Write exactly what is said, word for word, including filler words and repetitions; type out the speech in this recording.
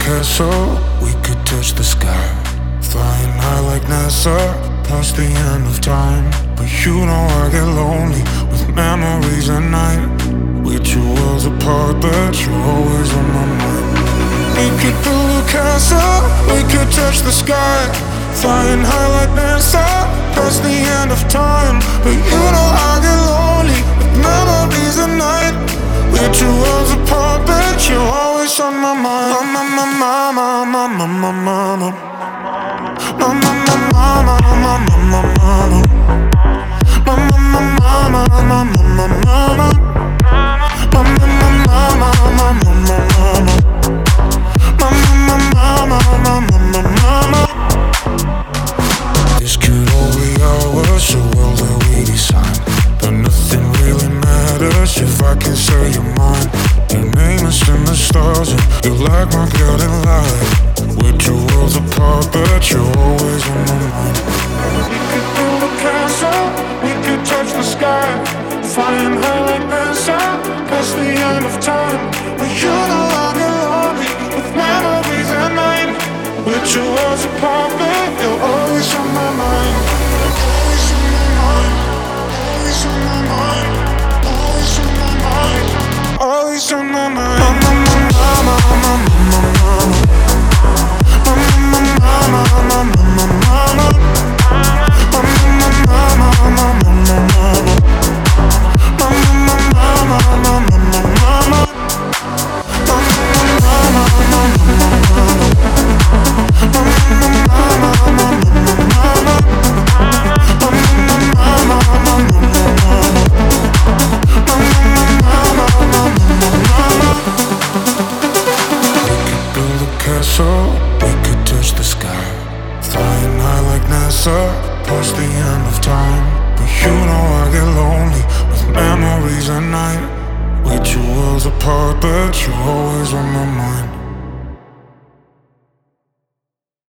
castle, we could touch the sky. Flying high like NASA, past the end of time. But you know I get lonely with memories at night. We're two worlds apart, but you're always on my mind. We could build a castle, we could touch the sky. Flying high like NASA, past the end of time. But you know I get lonely with memories at night. We're two worlds apart, but you're always on my mind. Mama, mama, mama, mama, mama, mama, mama, mama, mama, mama, mama, mama, mama, mama, mama, this could all be ours, a world that we design. But nothing really matters if I can say you're mine. Your name is in the stars and you're like my guiding light. We're two worlds apart, but you're always on my mind. We could build a castle, we could touch the sky. Flying high like NASA, past the end of time. But you know I get lonely with memories at night. We're two worlds apart, but you're always on my mind. Always on my mind. Always on my mind. Always on my mind. Always on my mind. Mama, mama, mama, mama, mama, mama, mama, mama, mama, mama, mama, mama, mama, mama. We could touch the sky, flying high like NASA, past the end of time. But you know I get lonely with memories at night. We're two worlds apart, but you're always on my mind.